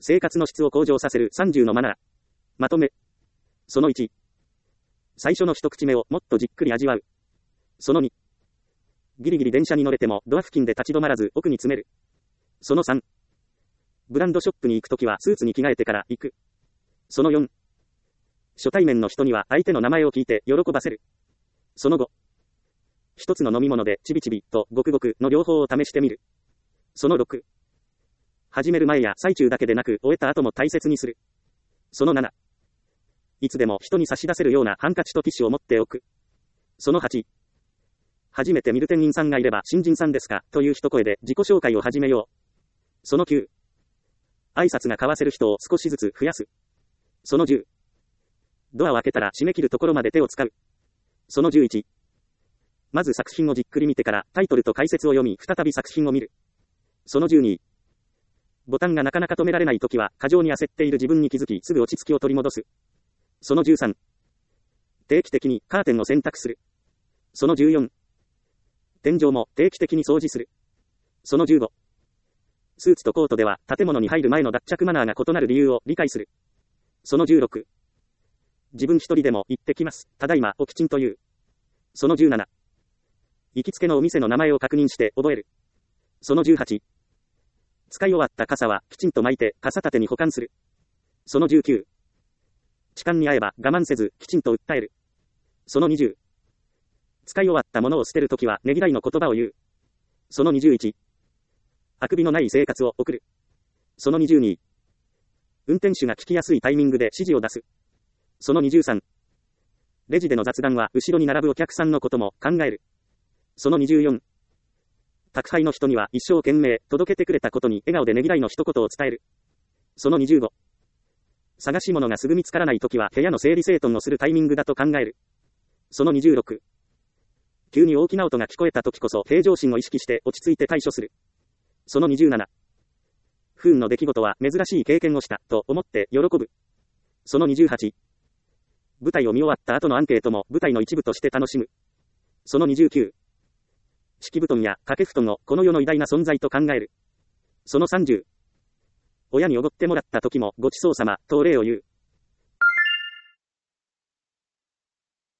生活の質を向上させる30のマナー。まとめ。その1。最初の一口目をもっとじっくり味わう。その2。ギリギリ電車に乗れてもドア付近で立ち止まらず奥に詰める。その3。ブランドショップに行くときはスーツに着替えてから行く。その4。初対面の人には相手の名前を聞いて喜ばせる。その5。一つの飲み物でちびちびとごくごくの両方を試してみる。その6。始める前や最中だけでなく終えた後も大切にする。その7。いつでも人に差し出せるようなハンカチとティッシュを持っておく。その8。初めて見る店員さんがいれば新人さんですかという一声で自己紹介を始めよう。その9。挨拶が交わせる人を少しずつ増やす。その10。ドアを開けたら締め切るところまで手を使う。その11。まず作品をじっくり見てからタイトルと解説を読み再び作品を見る。その12。ボタンがなかなか止められないときは過剰に焦っている自分に気づきすぐ落ち着きを取り戻す。その13。定期的にカーテンを洗濯する。その14。天井も定期的に掃除する。その15。スーツとコートでは建物に入る前の脱着マナーが異なる理由を理解する。その16。自分一人でも行ってきます。ただいまをきちんと言う。その17。行きつけのお店の名前を確認して覚える。その18。使い終わった傘はきちんと巻いて傘立てに保管する。その19。痴漢に遭えば我慢せずきちんと訴える。その20。使い終わったものを捨てるときはねぎらいの言葉を言う。その21。あくびのない生活を送る。その22。運転手が聞きやすいタイミングで指示を出す。その23。レジでの雑談は後ろに並ぶお客さんのことも考える。その24。宅配の人には一生懸命届けてくれたことに笑顔でねぎらいの一言を伝える。その25。探し物がすぐ見つからないときは部屋の整理整頓をするタイミングだと考える。その26。急に大きな音が聞こえたときこそ平常心を意識して落ち着いて対処する。その27。不運の出来事は珍しい経験をしたと思って喜ぶ。その28。舞台を見終わった後のアンケートも舞台の一部として楽しむ。その29。敷布団や掛け布団をこの世の偉大な存在と考える。その30。親におごってもらった時もごちそうさまとお礼を言う。